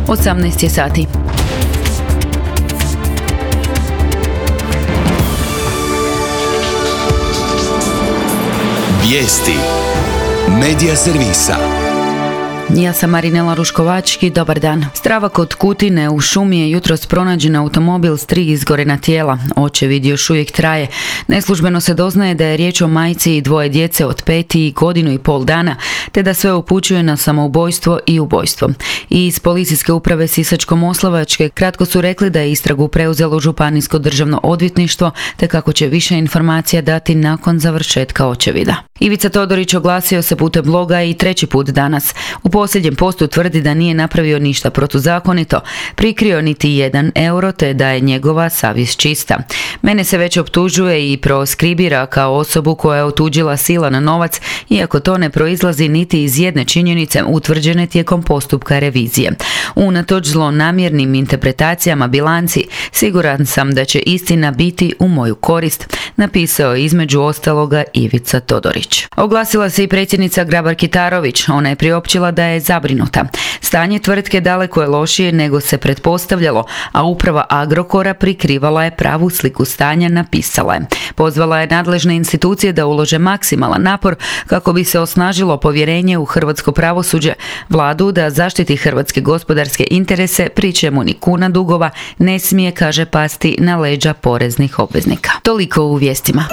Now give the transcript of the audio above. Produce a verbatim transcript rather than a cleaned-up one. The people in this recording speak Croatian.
osamnaest je sati. Vijesti Medija servisa. Ja sam Marinela Ruškovački, dobar dan. Strava kod Kutine u šumi je jutros pronađen automobil s tri izgorena tijela. Očevid još uvijek traje. Neslužbeno se doznaje da je riječ o majci i dvoje djece od pet i godinu i pol dana, te da sve upućuje na samoubojstvo i ubojstvo. I iz policijske uprave Sisačko-moslavačke kratko su rekli da je istragu preuzelo Županijsko državno odvjetništvo, te kako će više informacija dati nakon završetka očevida. Ivica Todorić oglasio se putem bloga i treći put danas. U posljednjem postu tvrdi da nije napravio ništa protuzakonito, prikrio niti jedan euro, te da je njegova savjest čista. Mene se već optužuje i proskribira kao osobu koja je otuđila silan novac, iako to ne proizlazi niti iz jedne činjenice utvrđene tijekom postupka revizije. Unatoč zlonamjernim interpretacijama bilanci, siguran sam da će istina biti u moju korist, napisao je između ostaloga Ivica Todorić. Oglasila se i predsjednica Grabar-Kitarović. Ona je priopćila da je zabrinuta. Stanje tvrtke daleko je lošije nego se pretpostavljalo, a uprava Agrokora prikrivala je pravu sliku stanja, napisala je. Pozvala je nadležne institucije da ulože maksimalan napor kako bi se osnažilo povjerenje u hrvatsko pravosuđe, vladu da zaštiti hrvatske gospodarske interese, pri čemu ni kuna dugova ne smije, kaže, pasti na leđa poreznih obveznika. Toliko u vijestima.